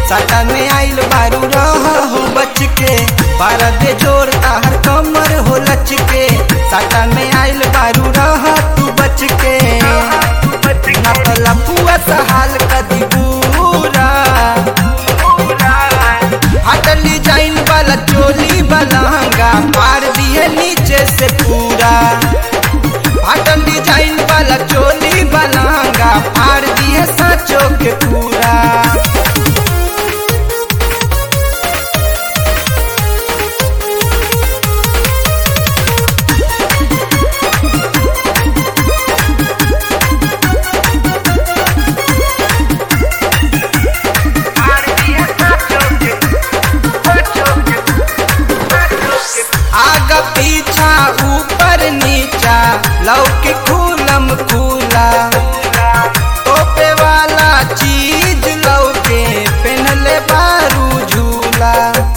साटा में आइल बारू रहू बच के बारा दे जोर ताहर कमर हो लच के साटा में आइल बारू रह तू बच के ना तो लपुआ सहाल कदी पूरा हटल डिजाइन वाला चोली बलहंगा मार दिए नीचे से पूरा हटल डिजाइन वाला चोली बलहंगा मार दिए साचो के पूरा। आगा पीछा ऊपर नीचा लौके खूलम खूला टोपे वाला चीज लौके पहनले बारू झूला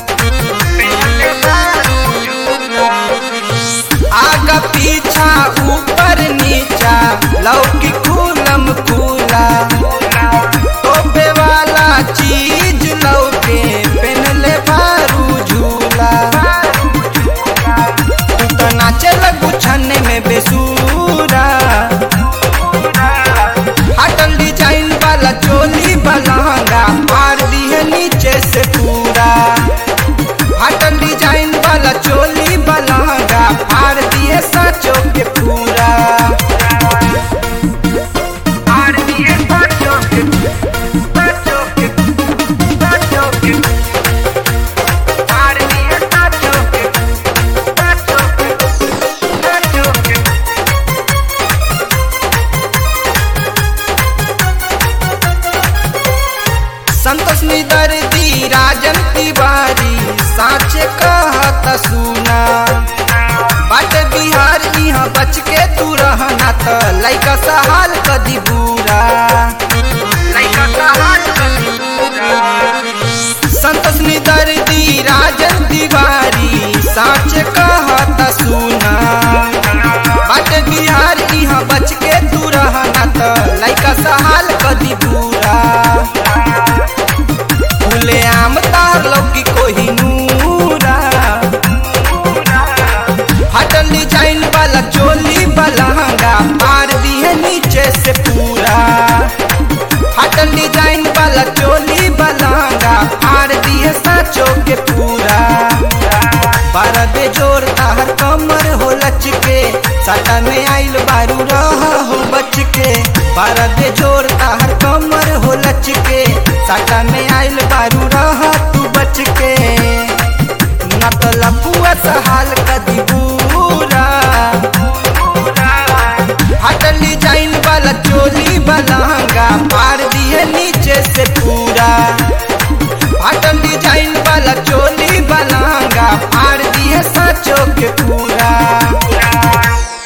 आगा पीछा ऊपर नीचा लौके खूलम खूला टोपे वाला चीज लौके पहनले बारू झूला नाचे लगू छन्ने में बेसूरा हटल डिजाइन वाला चोली बलहंगा मार दिए नीचे से पूरा हटल डिजाइन वाला चोली बलहंगा मार दिए साचो के पूरा मार दिए साचो के साचो के साचो के मार दिए साचो के साचो के संतोष निदर्दी राजन तिवारी साचे कहत सुना बाट बिहार यहाँ बच के तू रहना त लइका सहाल कदी बुरा संतोष निदर्दी राजन तिवारी साचे कहत सुना बाट बिहार यहाँ बच के तू रहना त लइका सहाल कदी बुरा फूले आम तार लौकी कोही नूरा हटल डिजाइन वाला चोली बलहंगा मार दिए नीचे से पूरा हटल डिजाइन वाला चोली बलहंगा मार दिए साचो के पूरा बारा दे जोर ताहर कमर हो लच के साटा में आइल बारू रहू बच के बारा दे जोर ताहर कमर हो लच के साटा में आइल बारू रह तू बच के न तो लपुआ सहाल कदी पूरा हटल डिजाइन वाला चोली बलहंगा मार दिए नीचे से पूरा हटल डिजाइन वाला चोली बलहंगा मार दिए साचो के पूरा।